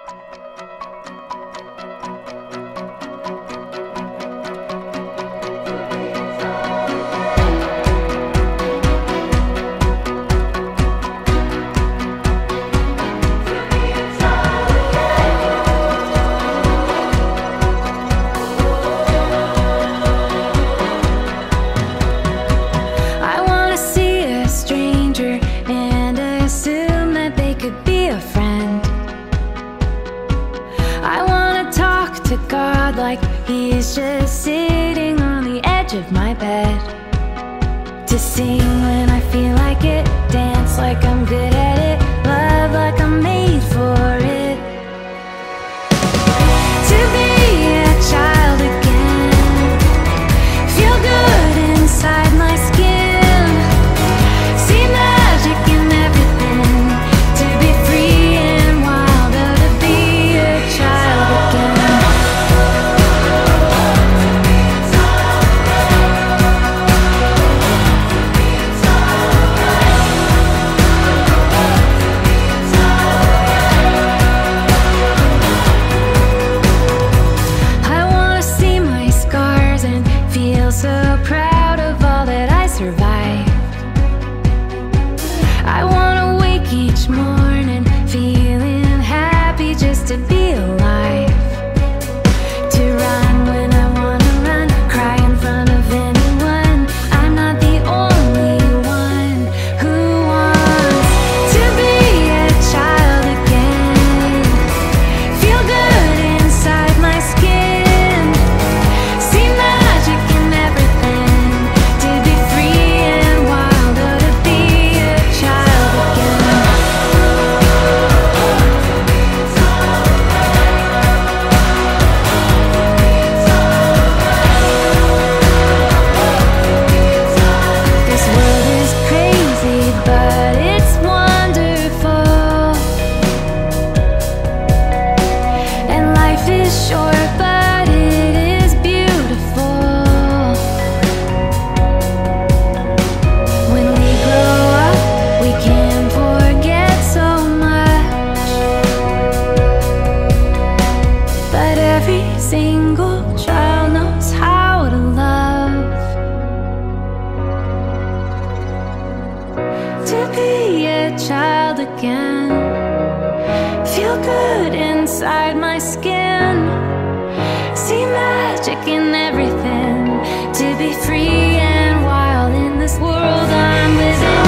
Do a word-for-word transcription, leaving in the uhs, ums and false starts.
Like he's just sitting on the edge of my bed, to sing when I feel like it, dance like I'm good at it, love like I'm made for it. To be a child again, feel good inside my skin, see magic in everything, to be free and wild, oh, to be a child again. So proud of all that I survived. I wanna wake each morning feeling happy just to be alive, to run when I wanna run, cry in front of anyone. I'm not the only one who wants to be a child again, feel good inside my skin, see magic in everything, to be free and wild, oh, to be a child again. This world is crazy, but it's wonderful, and life is short, but it is beautiful. When we grow up, we can forget so much, but every single child knows how to love. To be a child again, feel good inside my skin, see magic in everything, to be free and wild in this world I'm living